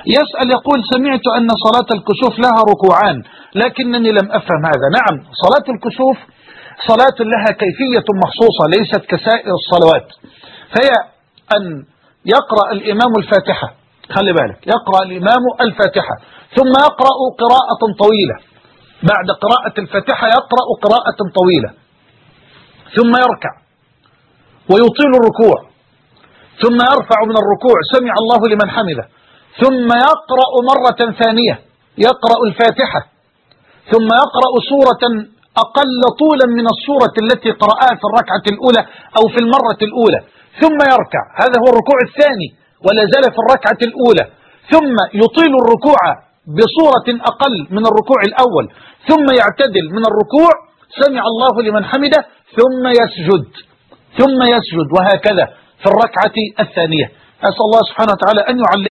يسأل يقول سمعت أن صلاة الكسوف لها ركوعان لكنني لم أفهم هذا. نعم، صلاة الكسوف صلاة لها كيفية مخصوصة ليست كسائر الصلوات، فهي أن يقرأ الإمام الفاتحة، خلي بالك، يقرأ الإمام الفاتحة ثم يقرأ قراءة طويلة، بعد قراءة الفاتحة يقرأ قراءة طويلة ثم يركع ويطيل الركوع ثم يرفع من الركوع سمع الله لمن حمده، ثم يقرأ مرة ثانية يقرأ الفاتحة ثم يقرأ سورة أقل طولا من السورة التي قرأها في الركعة الأولى أو في المرة الأولى، ثم يركع، هذا هو الركوع الثاني ولا زال في الركعة الأولى، ثم يطيل الركوع بصورة أقل من الركوع الأول، ثم يعتدل من الركوع سمع الله لمن حمده ثم يسجد وهكذا في الركعة الثانية. أسأل الله سبحانه وتعالى أن يعلم